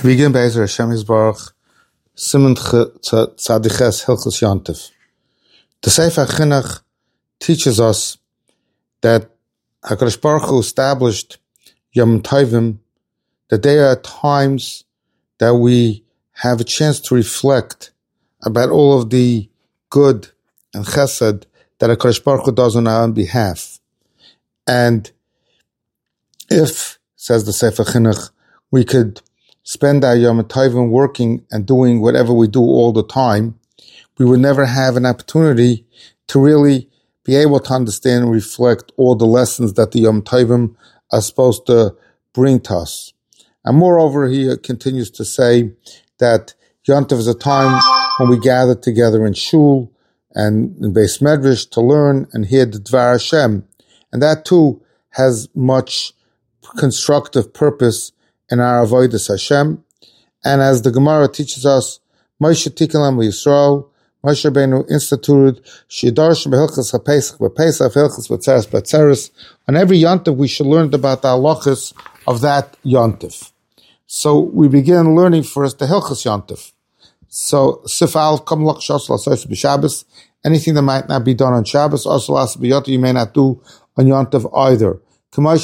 Begin Be'ezer Hashem Yisbarach Siman Tzadiches Hilchos Yontif. The Sefer Chinuch teaches us that HaKadosh Baruch Hu established Yom Tovim, that there are times that we have a chance to reflect about all of the good and chesed that HaKadosh Baruch Hu does on our own behalf. And if, says the Sefer Chinuch, we could spend our Yom Tovim working and doing whatever we do all the time, we would never have an opportunity to really be able to understand and reflect all the lessons that the Yom Tovim are supposed to bring to us. And moreover, he continues to say that Yom Tov is a time when we gather together in shul and in Beis Medrash to learn and hear the Dvar Hashem. And that too has much constructive purpose in our avodas Hashem. And as the Gemara teaches us, Moshe Tikkun Yisrael, Moshe Rabbeinu instituted Shidarsh Behilchos HaPesach B'Pesach Hilchos B'Tzeres B'Tzeres. On every Yontif we should learn about the halachas of that Yontif. So we begin learning first the Hilchos Yontif. So Sif Al Kam Lach Shas L'Asos B'Shabbos, anything that might not be done on Shabbos, also L'As B'Yontif you may not do on Yontif either. And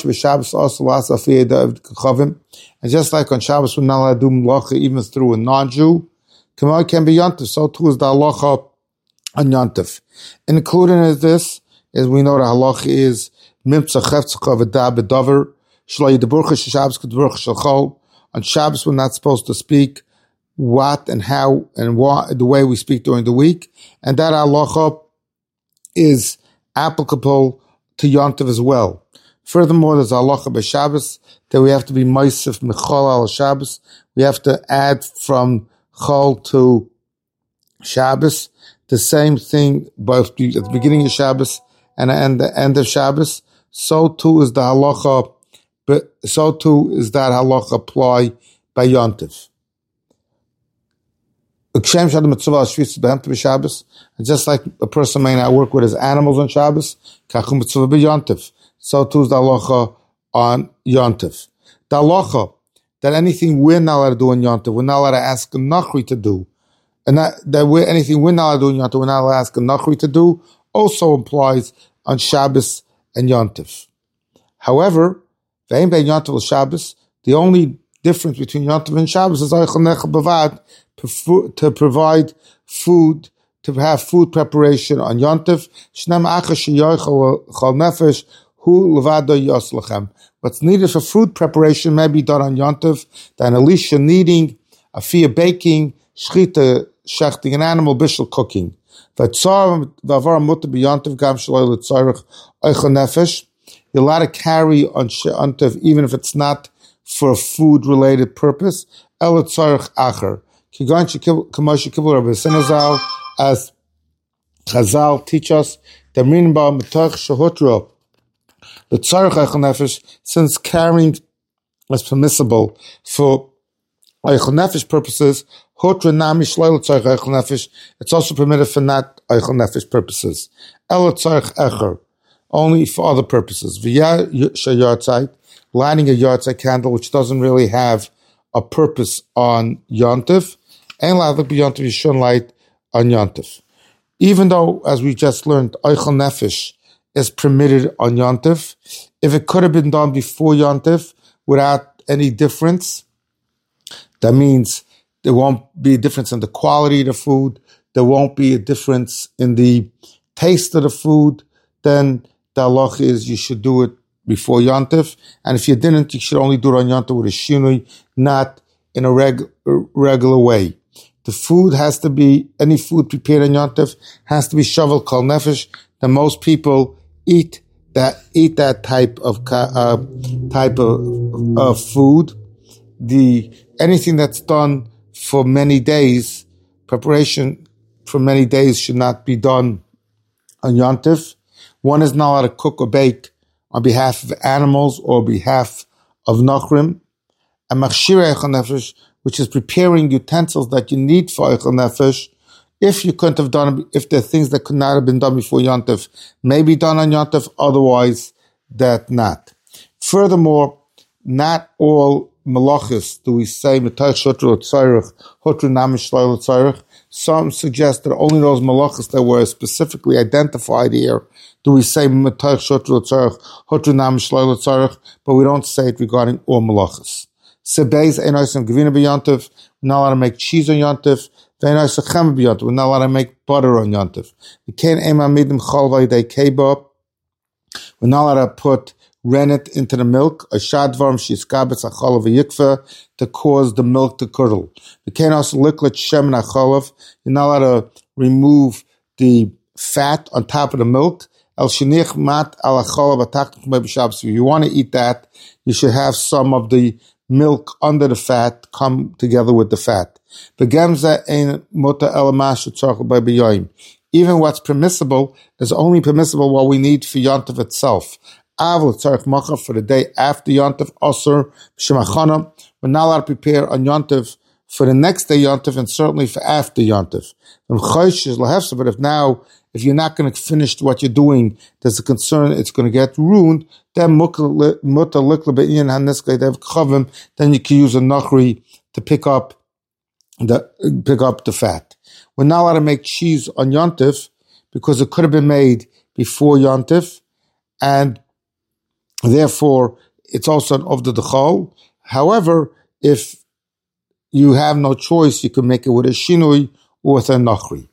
just like on Shabbos we're not allowed to do melacha even through a non-Jew, Kamai can be Yontif, so too is the halacha on Yontif. Included in this, as we know the halacha is Mimtza Cheftzcha V'da B'Dover Shlo Yidaburcha Shabbos K'Daburcha Shalchol. On Shabbos we're not supposed to speak what and how and what, the way we speak during the week, and that halacha is applicable to Yontif as well. Furthermore, there's halacha b'Shabbos that we have to be moisef mechol al Shabbos. We have to add from chol to Shabbos. The same thing both at the beginning of Shabbos and the end of Shabbos. So too is the halacha. So too is that halacha apply by Yontif. And just like a person may not work with his animals on Shabbos, kachum mitzvah b'Yontif. So too is the halacha on Yontif. The halacha that anything we're not allowed to do on Yontif, we're not allowed to ask a nachri to do, and anything we're not allowed to do on Yontif, we're not allowed to ask a nachri to do, also applies on Shabbos and Yontif. However, ve'im bein Yontif and Shabbos, the only difference between Yontif and Shabbos is to provide food, to have food preparation on Yontif. What's needed for food preparation may be done on Yontif, than Elisha needing, afia baking, shchita, shechting an animal, bishul cooking. You're allowed to carry on Yontif even if it's not for a food-related purpose. As Chazal teach us, the minba metoch shehutra, the tzarich eichel nefesh, since carrying is permissible for eichel nefesh purposes, hutra nami shleil tzarich eichel nefesh, it's also permitted for not eichel nefesh purposes. El tzarich echer, only for other purposes. V'ya sheyartzeit, lighting a yartzeit candle, which doesn't really have a purpose on Yontif, and l'adlik b'Yontif you shouldn't light on Yontif. Even though, as we just learned, Eichel Nefesh is permitted on Yontif, if it could have been done before Yontif without any difference, that means there won't be a difference in the quality of the food, there won't be a difference in the taste of the food, then the halach is you should do it before Yontif, and if you didn't, you should only do it on Yontif with a shinui, not in a regular way. The food has to be, any food prepared on Yontif has to be shovel kol nefesh, that most people eat that type of food. Anything that's done for many days, preparation for many days should not be done on Yontif. One is not allowed to cook or bake on behalf of animals or behalf of nachrim. And machshirei eichel nefesh, which is preparing utensils that you need for eichel nefesh, if you couldn't have done, if there are things that could not have been done before Yontif, may be done on Yontif, otherwise that not. Furthermore, not all malachis do we say Metoich Shotru Tzorich, Hotru Namish Shloil Tzorich? Some suggest that only those malachis that were specifically identified here do we say Metoich Shotru Tzorich, Hotru Namish Shloil Tzorich, but we don't say it regarding all malachis. Sebeis Einosim Gevina B'Yontif, we're not allowed to make cheese on Yontif. Ve'Einosim Chem B'Yontif, we're not allowed to make butter on Yontif. We can't aim on midim chol v'yidei kebab. We're not allowed to put rennet into the milk, a shadvarm shiskabetz acholav v'yikva, to cause the milk to curdle. We can't also liquid shemen acholav. You're not allowed to remove the fat on top of the milk. El shenich mat al acholav atachtim k'mei b'shabbos. If you want to eat that, you should have some of the milk under the fat come together with the fat. Even what's permissible is only permissible what we need for Yontif itself. For the day after Yontif, we're not allowed to prepare on Yontif for the next day Yontif and certainly for after Yontif. But if you're not going to finish what you're doing, there's a concern it's going to get ruined, then then you can use a nachri to pick up the fat. We're not allowed to make cheese on Yontif because it could have been made before Yontif, and therefore it's also an ovda dechol. However, if you have no choice, you can make it with a shinui or with a nachri.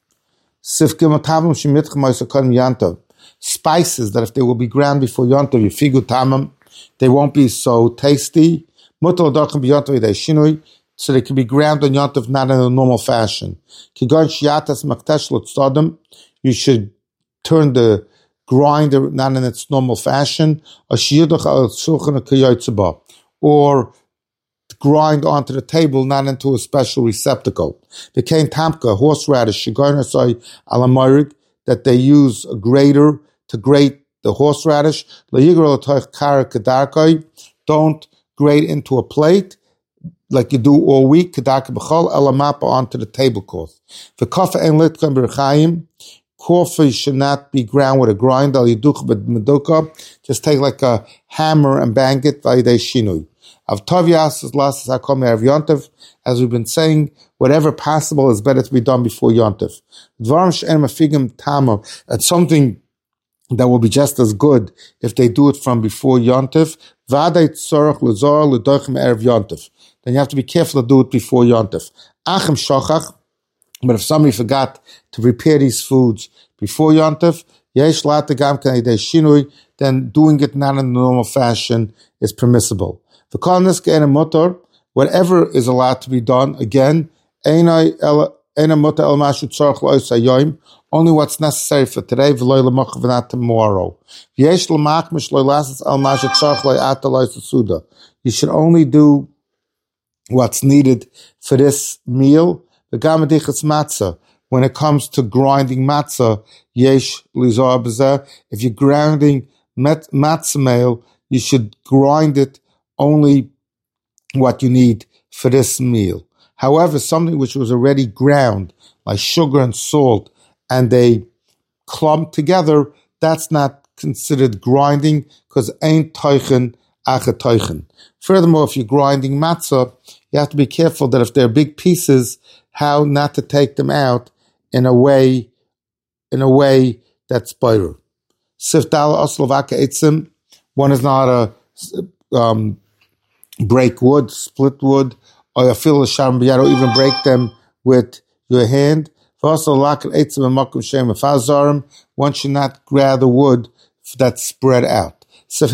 Spices that if they will be ground before Yontif, you figu tamam, they won't be so tasty. So they can be ground on Yontif not in a normal fashion. You should turn the grinder not in its normal fashion, or grind onto the table, not into a special receptacle. The kain tamka, horseradish, that they use a grater to grate the horseradish. Don't grate into a plate like you do all week. Onto the tablecloth. The coffee should not be ground with a grinder. Just take like a hammer and bang it. As we've been saying, whatever possible is better to be done before Yontif. And something that will be just as good if they do it from before Yontif. Then you have to be careful to do it before Yontif. But if somebody forgot to prepare these foods before Yontif, then doing it not in the normal fashion is permissible. Whatever is allowed to be done, again, only what's necessary for today, not tomorrow. You should only do what's needed for this meal. When it comes to grinding matzah, if you're grinding matzah meal, you should grind it only what you need for this meal. However, something which was already ground, like sugar and salt, and they clump together, that's not considered grinding because ain't teichen ache teichen. Furthermore, if you're grinding matzah, you have to be careful that if they're big pieces, how not to take them out in a way that's better. Sifdal oslovaka etzim. One is not a break wood, split wood, or you feel the sham biyado, even break them with your hand. One should not grab the wood that's spread out.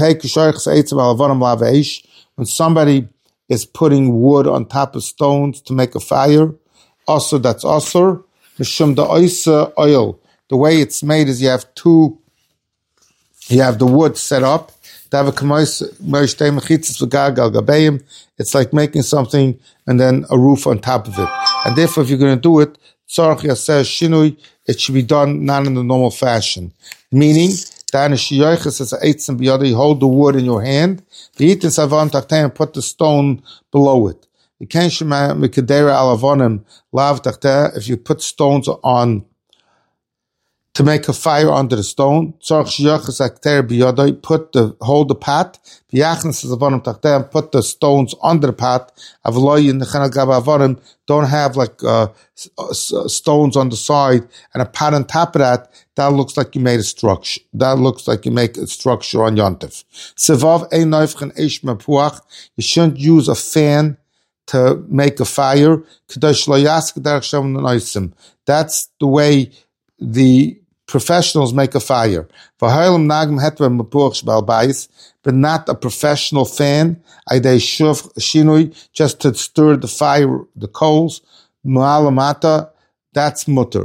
When somebody is putting wood on top of stones to make a fire, also that's also the oil. The way it's made is you have the wood set up. It's like making something and then a roof on top of it. And therefore, if you're going to do it, it should be done not in the normal fashion. Meaning, you hold the wood in your hand, and put the stone below it. If you put stones on to make a fire under the stone. Hold the pot, and put the stones under the pot. Don't have like stones on the side and a pot on top of that. That looks like you made a structure. That looks like you make a structure on Yontif. You shouldn't use a fan to make a fire. That's the way the professionals make a fire. But not a professional fan. Just to stir the fire, the coals. That's mutter.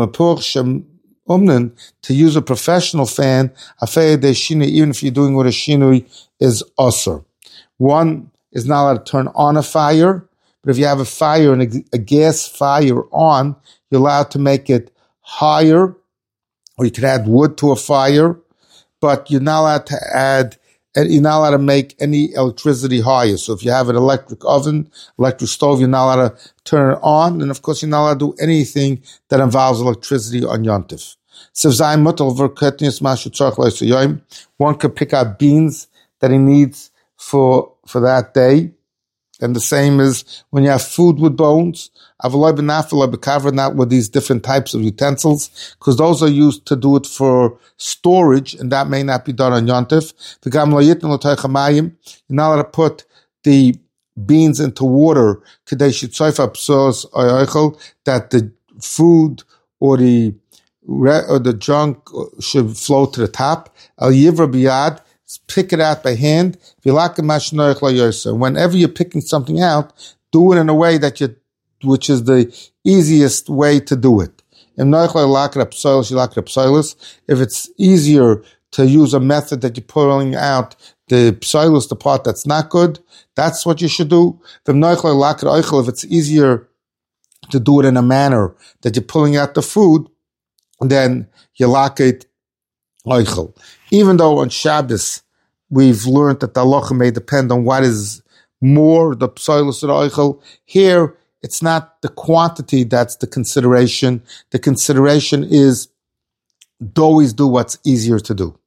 To use a professional fan, even if you're doing with a shinui, is usher. One is not allowed to turn on a fire, but if you have a fire and a gas fire on, you're allowed to make it higher, or you can add wood to a fire, but you're not allowed to make any electricity higher. So if you have an electric oven, electric stove, you're not allowed to turn it on, and of course you're not allowed to do anything that involves electricity on Yontif. One could pick out beans that he needs for that day. And the same is when you have food with bones, not with these different types of utensils, because those are used to do it for storage, and that may not be done on Yontif. You're not allowed to put the beans into water that the food or the junk should flow to the top. Pick it out by hand. Whenever you're picking something out, do it in a way which is the easiest way to do it. If it's easier to use a method that you're pulling out the psilus, the part that's not good, that's what you should do. If it's easier to do it in a manner that you're pulling out the food, then you lock it oichel. Even though on Shabbos we've learned that the halacha may depend on what is more, the psilus or the oichel, here it's not the quantity that's the consideration. The consideration is to always do what's easier to do.